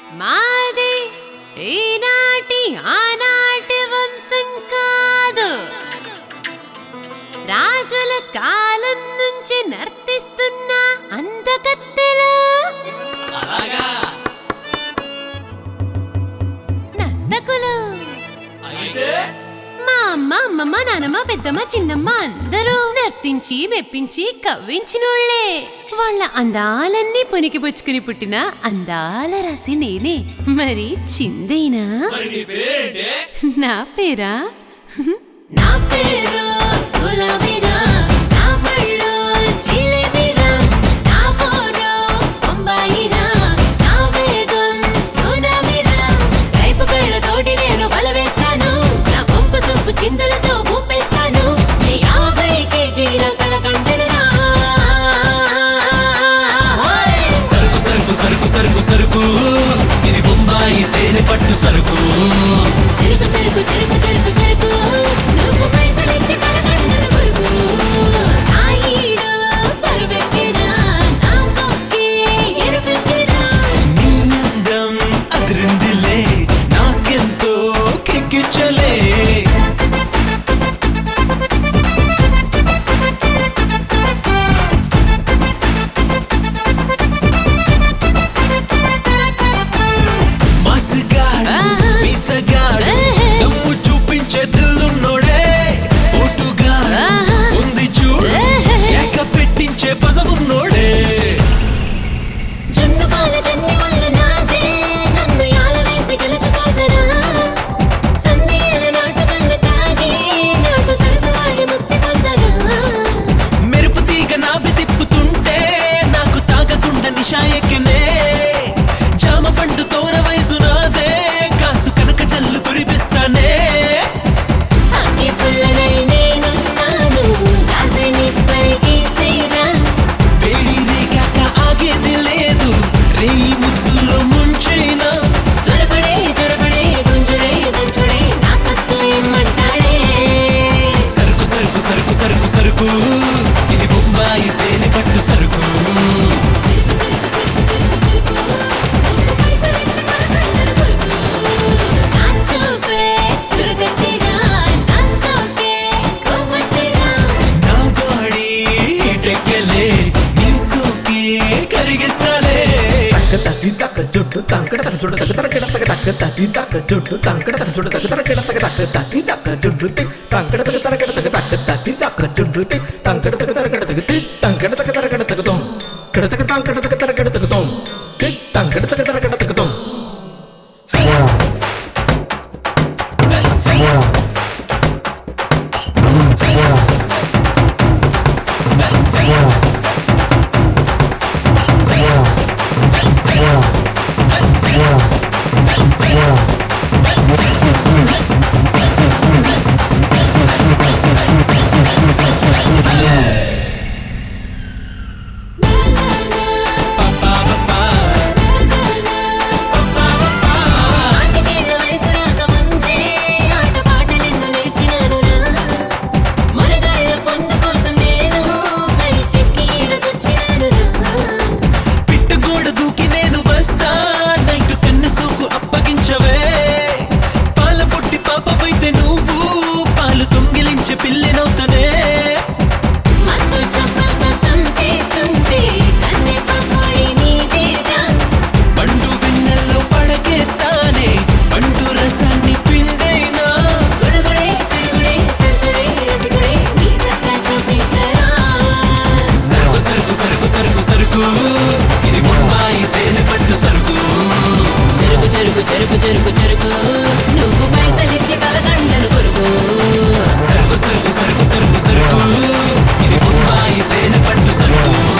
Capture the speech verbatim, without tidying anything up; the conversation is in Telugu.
మాది ఈనాటి ఆనాటి వంశం కాదు, రాజుల కాలం నుంచి నర్తిస్తున్న అందకత్తెలు. నర్తకులు మా అమ్మ, అమ్మమ్మ, నానమ్మ, పెద్దమ్మ, చిన్నమ్మ అందరూ నర్తించి మెప్పించి కవ్వించినోళ్లే. వాళ్ళ అందాలన్నీ పొనికి పుచ్చుకుని పుట్టిన అందాల రాసి నేనే. మరి చిందేనా? నా పేరా నా పేరు గులాబీరా, నా పళ్ళు జిలేబీరా, నా పోరు బొంబాయిరా, నా వేగం సునామీరా. కైపు కళ్ళతోటి నేను బలవేస్తాను, నా పంపు సొంపు చిందులతో ఊపేస్తాను. నీ యాభై కేజీల కలకండనురా. సరుకు సరుకు సరుకు సరుకు సరుకు ఇది బొంబాయి తేనె పట్టు సరుకు. చెరుకు చెరుకు చెరుకు చెరుకు చెరుకు నువ్వు పైసలిచ్చి కలకండను కొరుకు. నా ఈడు పరువెక్కిరా, నా పొక్కి ఎరుపెక్కిరా. నీ అందం అదిరిందిలే, నాకెంతో కిక్కిచ్చలే. మసిగాడు మీసగాడు దమ్ము చూపించే దిల్లున్నోడే. ఓటుగాడు ఉంది చూడు, ఏక పెట్టించే పసమున్నోడే. జున్ను పాల కన్ని వల్ల నాదే, నన్ను యాల వేసి గెలుచుకోసరా. సందేల నాటు కళ్ళు తాగి నాటు సరసవాడి ముక్తి పొందరా. మెరుపు తీగ నాభి తిప్పుతుంటే నాకు తాగకుండా నిషా ఎక్కినే. జామ పండు తోర వయసు నాదే, కాసు కనక జల్లు కురిపిస్తానే. అగ్గి పుల్లనై నేనున్నాను, రాసి నిప్పై గీసేరా. వేడి రేగాక ఆగేది లేదు, రేయి ముద్దులో ముంచైనా. త్వరపడే త్వరపడే గుంజుడే దంచుడే, నా సత్తు ఇమ్మంటాడే. సరుకు సరుకు సరుకు సరుకు సరుకు ఇది బొంబాయి తేనె పట్టు సరుకు. చిరుకు చిరుకు చిరుకు చిరుకు చిరుకు నువ్వు పైసలిచ్చి కలకండను కొరుకు. నా చూపే చురుగెత్తిరా, నా సోకే కొవ్వొత్తిరా. నా బాడీ హీటెక్కలే, నీ సోకే కరిగిస్తాలే. తక్కి తక్క జుట్టు తంకడ తక్క జుట్టు తక్క తరకడ తక్క తక్క తక్కి తక్క జుట్టు తంకడ తక్క జుట్టు తక్క తరకడ తక్క తక్క తక్కి తక్క జుట్టు తి తంకడ తక్క తరకడ తక్క తక్క తక్కి తక్క జుట్టు తి తంకడ తక్క తరకడ తక్క తి తంకడ తక్క తరకడ తక్క తోం కడ తక్క తంకడ తక్క తరకడ తక్క తోం తి తంకడ తక్క తరకడ తక్క తోం. ఆటికేళ్ల వయసు రాకముందే ఆటపాటలెన్నో నేర్చినానురా. మునగాళ్ళ పొందు కోసం నేను బయటెక్కి ఈడకొచ్చినానురా. పిట్టగోడ దూకి నేను వస్తా, నైటు కన్ను సోకు అప్పగించవే. పాల పొట్టి పాపవైతే నువ్వు పాలు తొంగిలించే పిల్లెనవుతానే. మత్తు చప్పతో చంపేస్తుంటే కన్నె పకోడి నీదేరా. పండు వెన్నెల్లో పడకేస్తానే, పండు రసాన్ని పిండైనా. గుడుగుడే చెడుగుడే సరసడే రసికుడే నీ సత్తా చూపించరా. సరుకు సరుకు సరుకు సరుకు సరుకు ఇది బొంబాయి తేనె పట్టు సరుకు. చెరుకు చెరుకు చెరుకు చెరుకు చెరుకు నువ్వు పైసలిచ్చి కలకండను కొరుకు. సరుకు సరుకు సరుకు సరుకు సరుకు ఇది బొంబాయి తేనె పట్టు సరుకు.